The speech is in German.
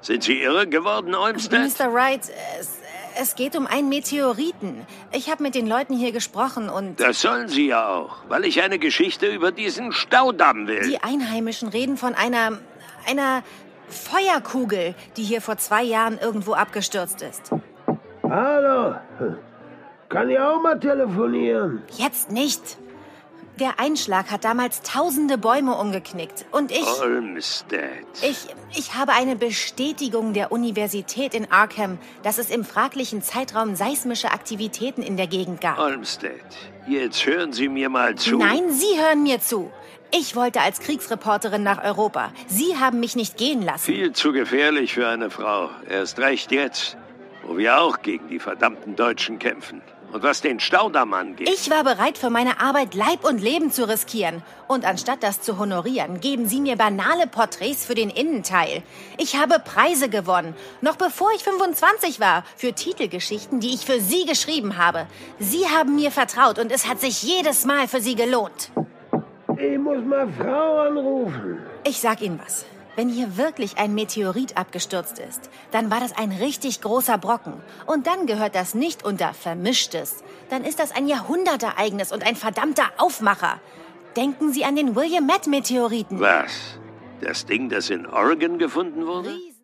Sind Sie irre geworden, Olmsted? Mr. Wright, es geht um einen Meteoriten. Ich habe mit den Leuten hier gesprochen und... Das sollen Sie ja auch, weil ich eine Geschichte über diesen Staudamm will. Die Einheimischen reden von einer Feuerkugel, die hier vor 2 Jahren irgendwo abgestürzt ist. Hallo, kann ich auch mal telefonieren? Jetzt nicht. Der Einschlag hat damals tausende Bäume umgeknickt. Und Olmsted. Ich habe eine Bestätigung der Universität in Arkham, dass es im fraglichen Zeitraum seismische Aktivitäten in der Gegend gab. Olmsted, jetzt hören Sie mir mal zu. Nein, Sie hören mir zu. Ich wollte als Kriegsreporterin nach Europa. Sie haben mich nicht gehen lassen. Viel zu gefährlich für eine Frau. Erst recht jetzt, wo wir auch gegen die verdammten Deutschen kämpfen. Und was den Staudamm angeht... Ich war bereit, für meine Arbeit Leib und Leben zu riskieren. Und anstatt das zu honorieren, geben Sie mir banale Porträts für den Innenteil. Ich habe Preise gewonnen, noch bevor ich 25 war, für Titelgeschichten, die ich für Sie geschrieben habe. Sie haben mir vertraut und es hat sich jedes Mal für Sie gelohnt. Ich muss mal Frau anrufen. Ich sag Ihnen was. Wenn hier wirklich ein Meteorit abgestürzt ist, dann war das ein richtig großer Brocken. Und dann gehört das nicht unter Vermischtes. Dann ist das ein Jahrhundertereignis und ein verdammter Aufmacher. Denken Sie an den William-Mett-Meteoriten. Was? Das Ding, das in Oregon gefunden wurde?